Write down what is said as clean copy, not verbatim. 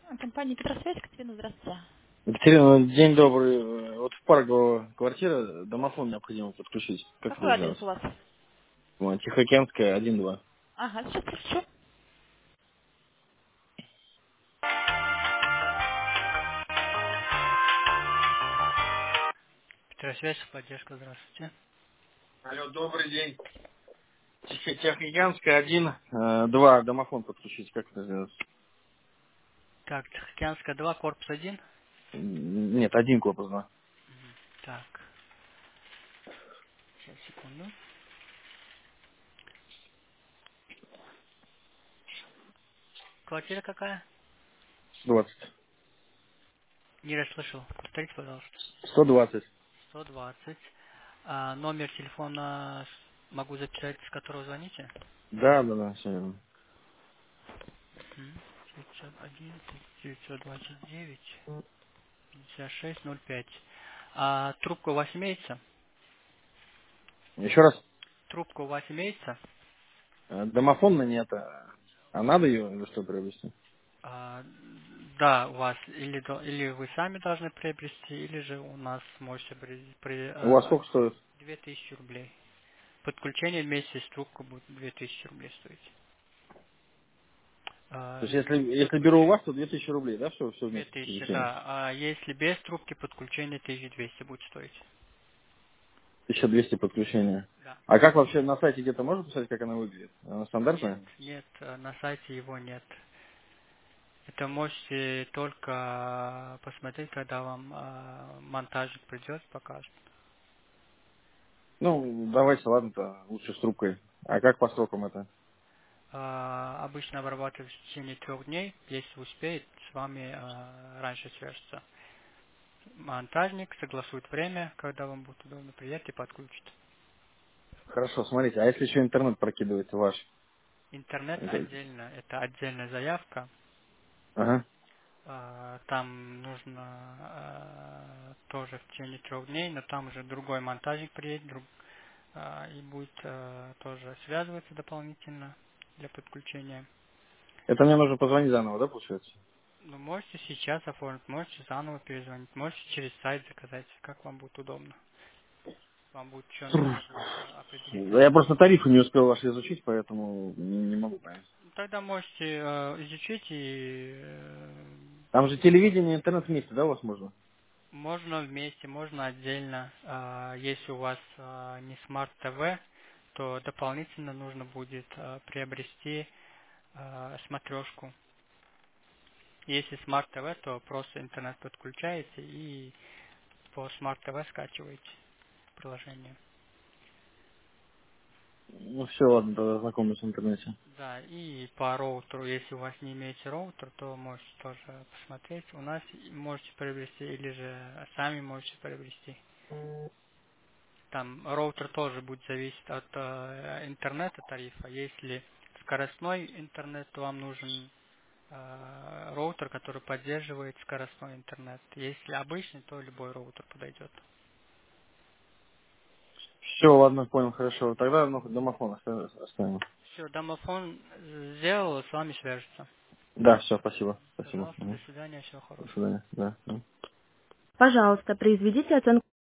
Компания Петросвязь, Катерина, здравствуйте. Екатерина, день добрый. Вот в Паргово квартира, домофон необходимо подключить. Как это Какой адрес сделать? у вас? Тихоокеанская, 1-2. Ага, сейчас включу. Петросвязь, поддержка, здравствуйте. Алло, добрый день. Тихоокеанская, 1-2, домофон подключить. Как это сделать? Так, Тихоокеанская 2, корпус 1. Нет, один корпус, да. Так, сейчас, секунду. Квартира какая? 120. Не расслышал. Повторите, пожалуйста. 120. 120. Номер телефона могу записать, с которого звоните? Да, все верно. 911 929 5605. Трубка у вас имеется? Еще раз. Трубка у вас имеется? Домофона нет, а надо ее или что приобрести? А, да, у вас или вы сами должны приобрести, или же у нас можете У вас сколько стоит? 2000 рублей. Подключение вместе с трубкой будет 2000 рублей стоить. То есть если беру у вас, то 2000 рублей, да, все вместе с 2000, изучением? да. А если без трубки, подключение 1200 будет стоить. 1200 подключения. Да. А как вообще на сайте где-то можно посмотреть, как она выглядит? Она Нет, стандартная? нет, на сайте его нет. Это можете только посмотреть, когда вам монтажник придет, покажет. Ну, давайте, ладно-то, лучше с трубкой. А как по срокам это? Обычно обрабатывают в течение 3 дней. Если успеет, с вами раньше свяжется монтажник, согласует время, когда вам будет удобно, приедет и подключит. Хорошо, смотрите, а если еще интернет прокидывается ваш? Интернет Это- отдельно, это отдельная заявка. Ага. Там нужно тоже в течение 3 дней, но там уже другой монтажник приедет и будет тоже связываться дополнительно для подключения. Это мне нужно позвонить заново, да, получается? Ну, можете сейчас оформить, можете заново перезвонить, можете через сайт заказать, как вам будет удобно. Вам будет еще нужно будет определиться. Да я просто тарифы не успел ваши изучить, поэтому не могу понять. Ну, тогда можете изучить и Там же телевидение и интернет вместе, да, у вас можно? можно вместе, можно отдельно. Если у вас не смарт ТВ, то дополнительно нужно будет приобрести смотрешку. Если смарт ТВ, то просто интернет подключаете и по смарт ТВ скачиваете приложение. Ну все, ладно, тогда знакомлюсь в интернете. Да, и по роутеру, если у вас не имеете роутер, то можете тоже посмотреть. У нас можете приобрести или же сами можете приобрести. Там роутер тоже будет зависеть от интернета тарифа. Если скоростной интернет, то вам нужен роутер, который поддерживает скоростной интернет. Если обычный, то любой роутер подойдет. Все, ладно, понял, хорошо. Тогда ну, домофон оставим. Все, домофон сделал, с вами свяжется. Да, все, спасибо. Спасибо. Пожалуйста, до Мгм. свидания, всего До хорошего. свидания. Да. Пожалуйста, произведите оценку